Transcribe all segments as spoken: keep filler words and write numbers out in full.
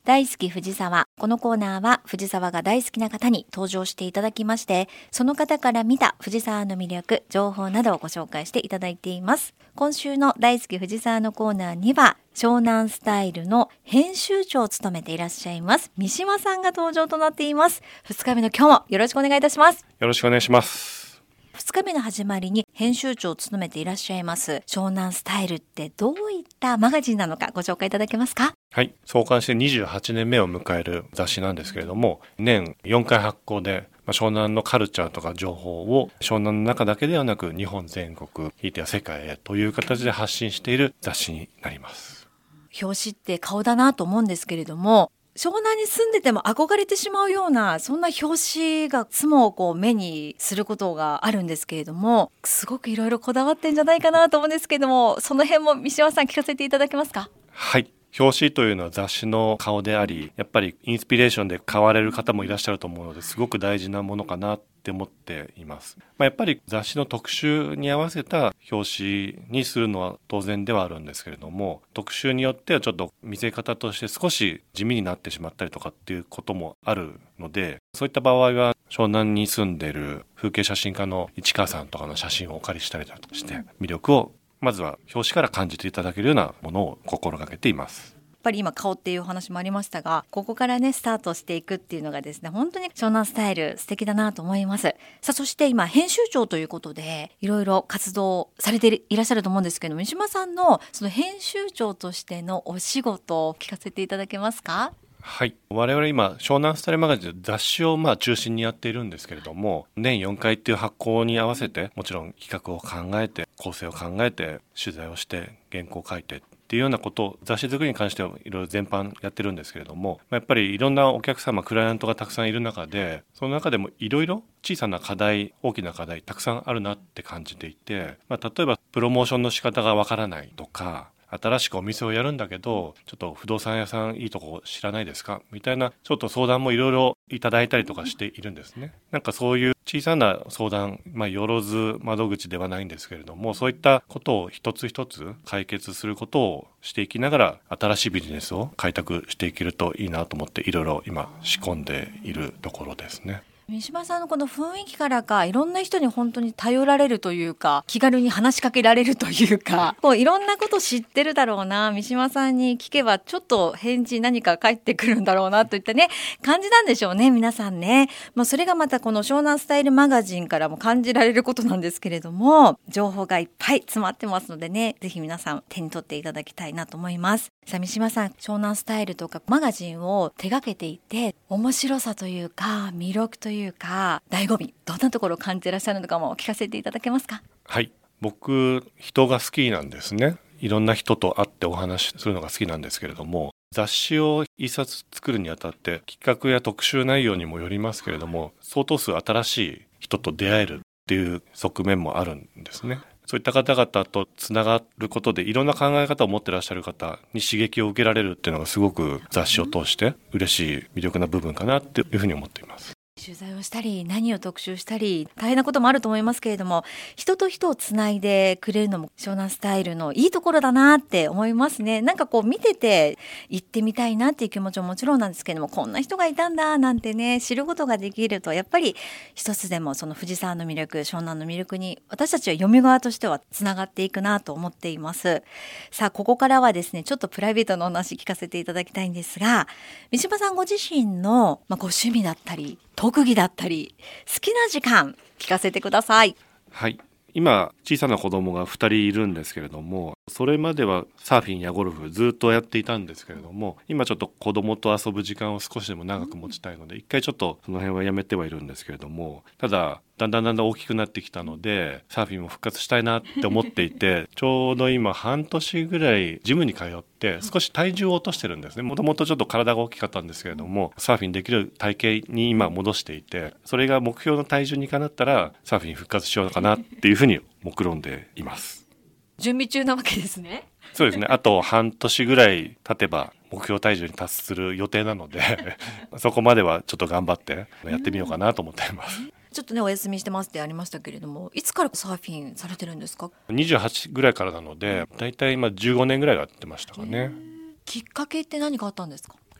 大好き藤沢。このコーナーは藤沢が大好きな方に登場していただきまして、その方から見た藤沢の魅力、情報などをご紹介していただいています。今週の大好き藤沢のコーナーには、湘南スタイルの編集長を務めていらっしゃいます三島さんが登場となっています。ふつかめの今日もよろしくお願いいたします。 よろしくお願いします。 ふつかめの始まりに編集長を務めていらっしゃいます湘南スタイルってどういったマガジンなのかご紹介いただけますか？ はい、創刊してにじゅうはちねんめを迎える雑誌なんですけれども、年よんかい発行で、まあ、湘南のカルチャーとか情報を湘南の中だけではなく日本全国、ひいては世界へという形で発信している雑誌になります。 表紙って顔だなと思うんですけれども、湘南に住んでても憧れてしまうようなそんな表紙がいつもこう目にすることがあるんですけれども、すごくいろいろこだわってんじゃないかなと思うんですけれども、その辺も三島さん聞かせていただけますか？ はい、表紙というのは雑誌の顔であり、やっぱりインスピレーションで買われる方もいらっしゃると思うので、すごく大事なものかなって思っています。まあ、やっぱり雑誌の特集に合わせた表紙にするのは当然ではあるんですけれども、特集によってはちょっと見せ方として少し地味になってしまったりとかっていうこともあるので、そういった場合は湘南に住んでいる風景写真家の市川さんとかの写真をお借りしたりだとして魅力をまずは表紙から感じていただけるようなものを心がけています。 やっぱり今顔っていうお話もありましたが、ここからねスタートしていくっていうのがですね、本当に湘南スタイル素敵だなと思います。さあ、そして今編集長ということでいろいろ活動されていらっしゃると思うんですけど、三島さんのその編集長としてのお仕事を聞かせていただけますか？ はい、我々今湘南スタイルマガジン雑誌をまあ中心にやっているんですけれども、年よんかいっていう発行に合わせてもちろん企画を考えて構成を考えて取材をして原稿を書いてっていうようなことを雑誌作りに関してはいろいろ全般やってるんですけれども、やっぱりいろんなお客様クライアントがたくさんいる中で、その中でもいろいろ小さな課題大きな課題たくさんあるなって感じていて、まあ、例えばプロモーションの仕方がわからないとか、新しくお店をやるんだけどちょっと不動産屋さんいいとこ知らないですかみたいなちょっと相談もいろいろいただいたりとかしているんですね。なんかそういう小さな相談、まあ、よろず窓口ではないんですけれども、そういったことを一つ一つ解決することをしていきながら新しいビジネスを開拓していけるといいなと思っていろいろ今仕込んでいるところですね。 三島さんのこの雰囲気からか、いろんな人に本当に頼られるというか、気軽に話しかけられるというか、こういろんなこと知ってるだろうな、三島さんに聞けばちょっと返事何か返ってくるんだろうなといったね感じなんでしょうね、皆さんね。まあ、それがまたこの湘南スタイルマガジンからも感じられることなんですけれども、情報がいっぱい詰まってますのでね、ぜひ皆さん手に取っていただきたいなと思います。さあ、三島さん、湘南スタイルとかマガジンを手掛けていて、面白さというか魅力というか醍醐味、どんなところを感じていらっしゃるのかも聞かせていただけますか？ はい、僕人が好きなんですね。いろんな人と会ってお話しするのが好きなんですけれども、雑誌を一冊作るにあたって企画や特集内容にもよりますけれども、相当数新しい人と出会えるっていう側面もあるんですね。そういった方々とつながることでいろんな考え方を持ってらっしゃる方に刺激を受けられるっていうのがすごく雑誌を通して嬉しい魅力な部分かなっていうふうに思っています。 取材をしたり何を特集したり大変なこともあると思いますけれども、人と人をつないでくれるのも湘南スタイルのいいところだなって思いますね。なんかこう見てて行ってみたいなっていう気持ちももちろんなんですけれども、こんな人がいたんだなんてね知ることができると、やっぱり一つでもその藤沢の魅力、湘南の魅力に私たちは読み側としてはつながっていくなと思っています。さあ、ここからはですねちょっとプライベートのお話聞かせていただきたいんですが、三島さんご自身の、まあ、ご趣味だったり特技だったり好きな時間聞かせてください。 はい、今小さな子供がふたりいるんですけれども、それまではサーフィンやゴルフずっとやっていたんですけれども、今ちょっと子供と遊ぶ時間を少しでも長く持ちたいので一回ちょっとその辺はやめてはいるんですけれども、ただだんだんだんだん大きくなってきたのでサーフィンも復活したいなって思っていてちょうど今半年ぐらいジムに通って少し体重を落としてるんですね。もともとちょっと体が大きかったんですけれども、サーフィンできる体型に今戻していて、それが目標の体重にかなったらサーフィン復活しようかなっていうふうに目論んでいます。 準備中なわけですね。 そうですね、あと半年ぐらい経てば目標体重に達する予定なのでそこまではちょっと頑張ってやってみようかなと思っています。 ちょっとねお休みしてますってありましたけれども、いつからサーフィンされてるんですか？ にじゅうはちぐらいからなのでだいたい今じゅうごねんぐらいやってましたかね。 きっかけって何かあったんですか？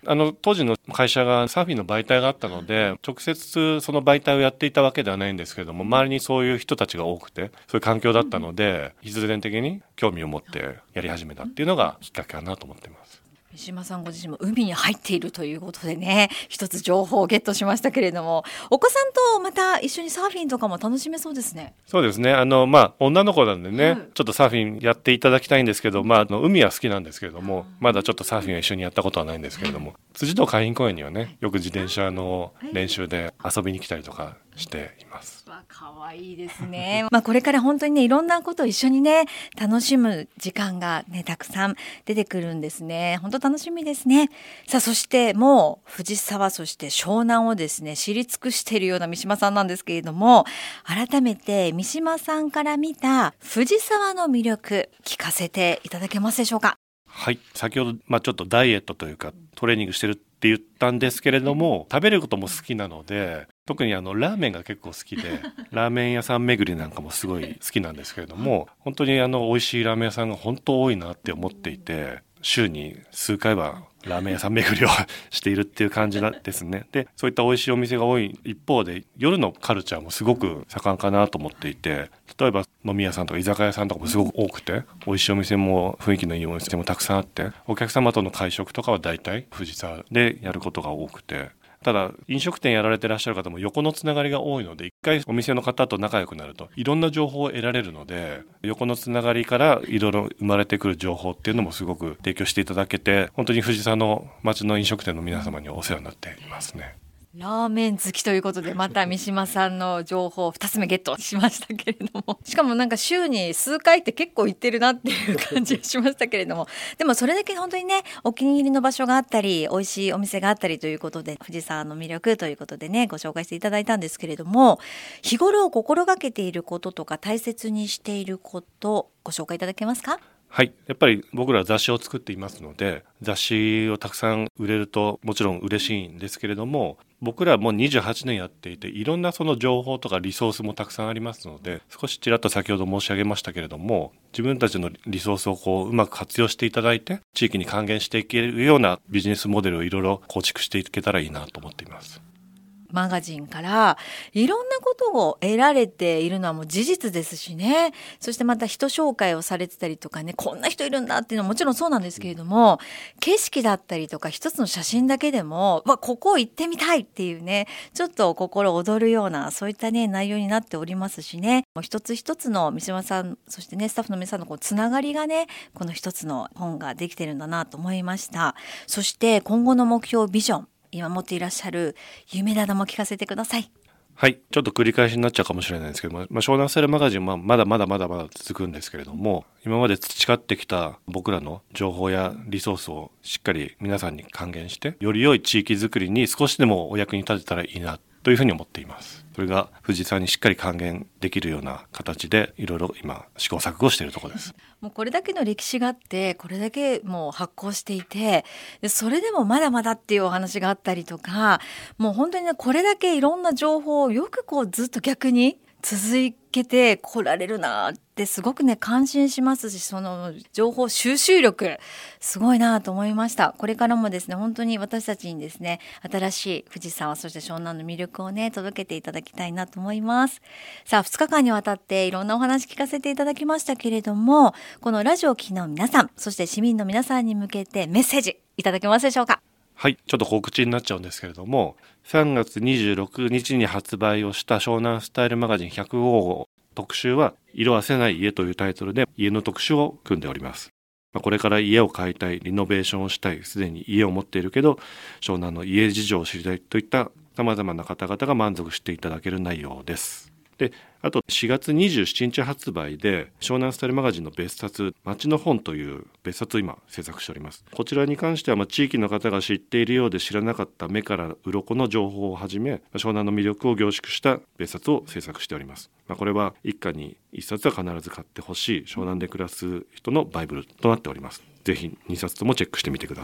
あの当時の会社がサーフィンの媒体があったので、直接その媒体をやっていたわけではないんですけれども、周りにそういう人たちが多くて、そういう環境だったので、必然的に興味を持ってやり始めたっていうのがきっかけかなと思っています。 三島さんご自身も海に入っているということでね、一つ情報をゲットしましたけれども、お子さんとまた一緒にサーフィンとかも楽しめそうですね。 そうですね、あのまあ女の子なんでね、 はい、 ちょっとサーフィンやっていただきたいんですけど、まあ、あの海は好きなんですけれども、まだちょっとサーフィンは一緒にやったことはないんですけれども、辻堂海浜公園にはね、よく自転車の練習で遊びに来たりとかしています。 わ、かわいいですね。まあこれから本当にね、いろんなことを一緒にね楽しむ時間がねたくさん出てくるんですね。本当楽しみですね。さあ、そしてもう藤沢、そして湘南をですね知り尽くしているような三島さんなんですけれども、改めて三島さんから見た藤沢の魅力聞かせていただけますでしょうか。 はい、先ほど、まあ、ちょっとダイエットというかトレーニングしてるって言ったんですけれども、食べることも好きなので、特にあのラーメンが結構好きでラーメン屋さん巡りなんかもすごい好きなんですけれども、本当にあの美味しいラーメン屋さんが本当多いなって思っていて、週に数回はラーメン屋さん巡りをしているっていう感じなんですね。で、そういった美味しいお店が多い一方で、夜のカルチャーもすごく盛んかなと思っていて、例えば飲み屋さんとか居酒屋さんとかもすごく多くて、美味しいお店も雰囲気のいいお店もたくさんあって、お客様との会食とかは大体藤沢でやることが多くて、ただ飲食店やられてらっしゃる方も横のつながりが多いので、一回お店の方と仲良くなるといろんな情報を得られるので、横のつながりからいろいろ生まれてくる情報っていうのもすごく提供していただけて、本当に藤沢の町の飲食店の皆様にお世話になっていますね。 ラーメン好きということで、また三島さんの情報をふたつめゲットしましたけれども、しかもなんか週に数回って結構行ってるなっていう感じがしましたけれども、でもそれだけ本当にねお気に入りの場所があったり、美味しいお店があったりということで、藤沢の魅力ということでねご紹介していただいたんですけれども、日頃心がけていることとか大切にしていることご紹介いただけますか。 はい、やっぱり僕らは雑誌を作っていますので、雑誌をたくさん売れるともちろん嬉しいんですけれども、僕らはもうにじゅうはちねんやっていて、いろんなその情報とかリソースもたくさんありますので、少しちらっと先ほど申し上げましたけれども、自分たちのリソースをこううまく活用していただいて、地域に還元していけるようなビジネスモデルをいろいろ構築していけたらいいなと思っています。 マガジンからいろんなことを得られているのはもう事実ですしね。そしてまた人紹介をされてたりとかね、こんな人いるんだっていうのはもちろんそうなんですけれども、景色だったりとか一つの写真だけでも、わ、ここ行ってみたいっていうね、ちょっと心躍るようなそういったね内容になっておりますしね、もう一つ一つの三島さん、そしてねスタッフの皆さんのこうつながりがね、この一つの本ができてるんだなと思いました。そして今後の目標、ビジョン、今持っていらっしゃる夢なども聞かせてください。 はい、ちょっと繰り返しになっちゃうかもしれないんですけども、まあ、湘南スタイルマガジンはまだまだまだまだ続くんですけれども、今まで培ってきた僕らの情報やリソースをしっかり皆さんに還元して、より良い地域づくりに少しでもお役に立てたらいいなというふうに思っています。それが藤沢にしっかり還元できるような形でいろいろ今試行錯誤しているところです。 もうこれだけの歴史があって、これだけもう発行していて、でそれでもまだまだっていうお話があったりとか、もう本当にねこれだけいろんな情報をよくこうずっと逆に続けてこられるなってすごくね感心しますし、その情報収集力すごいなと思いました。これからもですね本当に私たちにですね新しい藤沢、そして湘南の魅力をね届けていただきたいなと思います。さあふつかかんにわたっていろんなお話聞かせていただきましたけれども、このラジオを聴きの皆さん、そして市民の皆さんに向けてメッセージいただけますでしょうか。 はい、ちょっと告知になっちゃうんですけれども、さんがつにじゅうろくにちに発売をした湘南スタイルマガジンひゃく号特集は色あせない家というタイトルで家の特集を組んでおります。これから家を買いたい、リノベーションをしたい、すでに家を持っているけど湘南の家事情を知りたいといったさまざまな方々が満足していただける内容です。で、あとしがつにじゅうしちにち発売で湘南スタイルマガジンの別冊街の本という別冊を今制作しております。こちらに関してはまあ地域の方が知っているようで知らなかった目から鱗の情報をはじめ、湘南の魅力を凝縮した別冊を制作しております。まあ、これは一家に一冊は必ず買ってほしい湘南で暮らす人のバイブルとなっております。ぜひにさつともチェックしてみてください。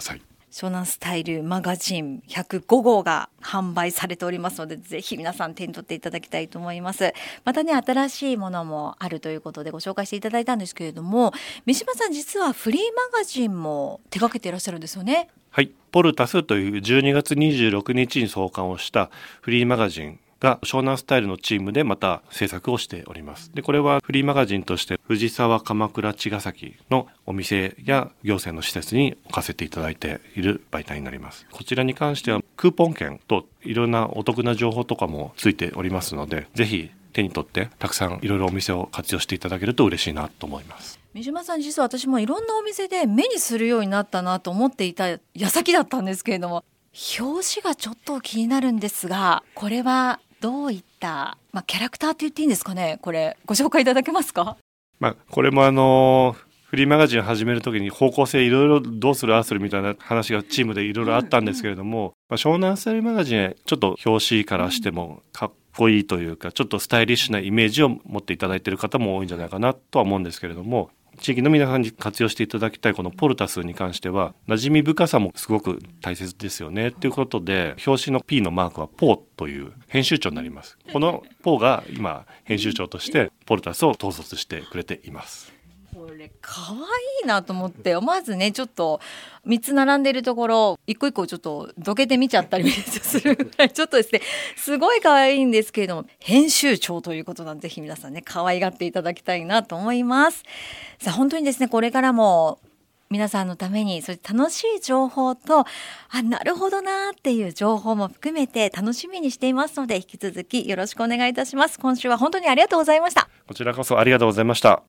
湘南スタイルマガジンひゃくごごうが販売されておりますので、ぜひ皆さん手に取っていただきたいと思います。またね、新しいものもあるということでご紹介していただいたんですけれども、三島さん実はフリーマガジンも手掛けていらっしゃるんですよね。 はい、ポルタスというじゅうにがつにじゅうろくにちに創刊をしたフリーマガジンが湘南スタイルのチームでまた制作をしております。で、これはフリーマガジンとして藤沢、鎌倉、茅ヶ崎のお店や行政の施設に置かせていただいている媒体になります。こちらに関してはクーポン券といろんなお得な情報とかもついておりますので、ぜひ手に取ってたくさんいろいろお店を活用していただけると嬉しいなと思います。 三島さん、実は私もいろんなお店で目にするようになったなと思っていた矢先だったんですけれども、表紙がちょっと気になるんですが、これはどういった、まあ、キャラクターって言っていいんですかね。これご紹介いただけますか。 まあ、これもあのフリーマガジンを始めるときに方向性いろいろどうするああするみたいな話がチームでいろいろあったんですけれども、うんうん、まあ、湘南スタイルマガジンちょっと表紙からしてもかっこいいというか、ちょっとスタイリッシュなイメージを持っていただいている方も多いんじゃないかなとは思うんですけれども、地域の皆さんに活用していただきたいこのポルタスに関しては馴染み深さもすごく大切ですよねということで、表紙の P のマークはポーという編集長になります。このポーが今編集長としてポルタスを統率してくれています。 これ可愛いなと思って、思わずね、ちょっとみっつ並んでいるところ一個一個ちょっとどけてみちゃったりするぐらいちょっとですね、すごい可愛いんですけれども、編集長ということなんで、ぜひ皆さんね可愛がっていただきたいなと思います。さあ、本当にですね、これからも皆さんのためにそういう楽しい情報と、あ、なるほどなっていう情報も含めて楽しみにしていますので、引き続きよろしくお願いいたします。今週は本当にありがとうございました。 こちらこそありがとうございました。